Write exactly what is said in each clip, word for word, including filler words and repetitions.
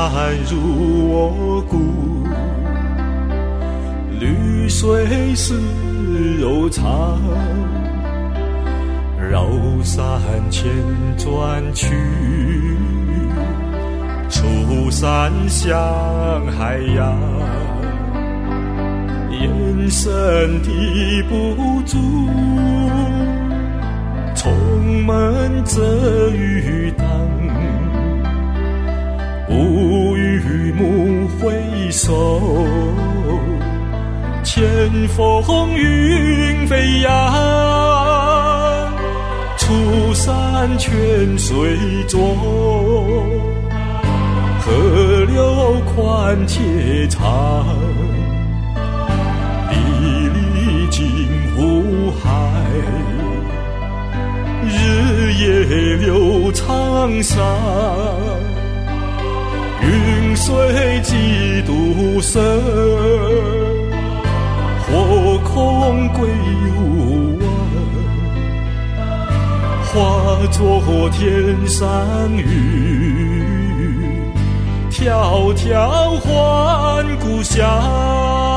入我骨，绿水似柔肠，绕山千转去，出山向海洋，眼神抵不住，充满着雨荡，无雨幕回首，千风云飞扬，出山泉水浊，河流宽且长，历历经湖海，日夜流长沙，云水几度深，火空归无望，化作天上雨，迢迢还故乡。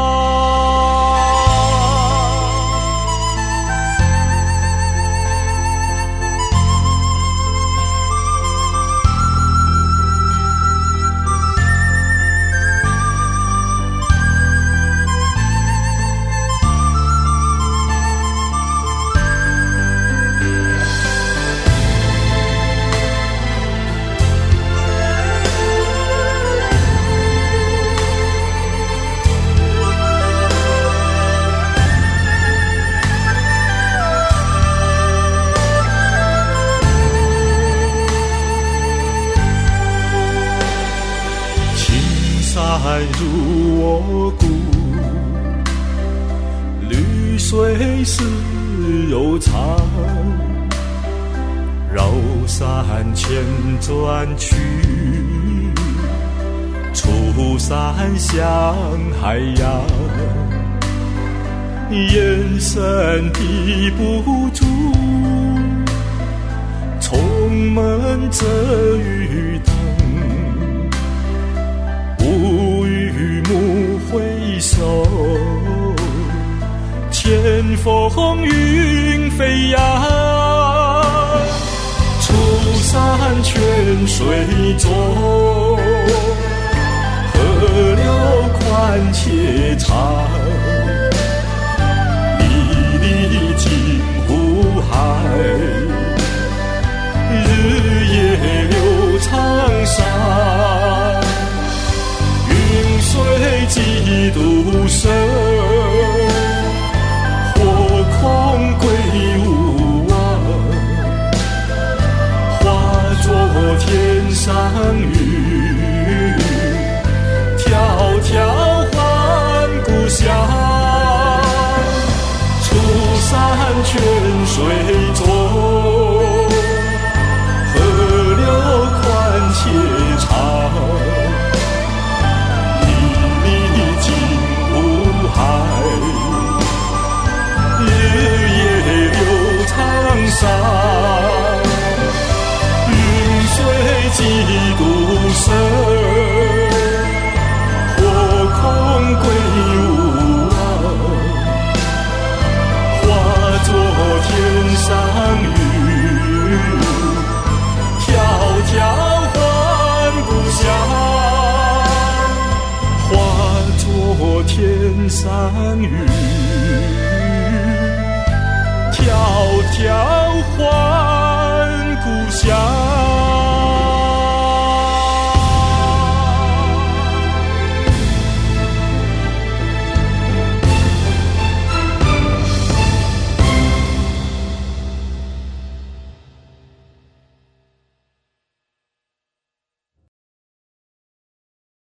入我骨，绿水似柔肠，绕山千转去，出山向海洋，眼神抵不住，充满着雨荡，无雨幕回首，千风云飞扬，出山泉水浊，河流宽且长，历历经湖海，日夜流长沙，云水几度深，火空归无望，化作天上雨，迢迢还故乡。出山泉水浊，河流宽且长，沙，云水几度深，火空归无望，化作天上雨，迢迢还故乡，化作天上雨，迢迢还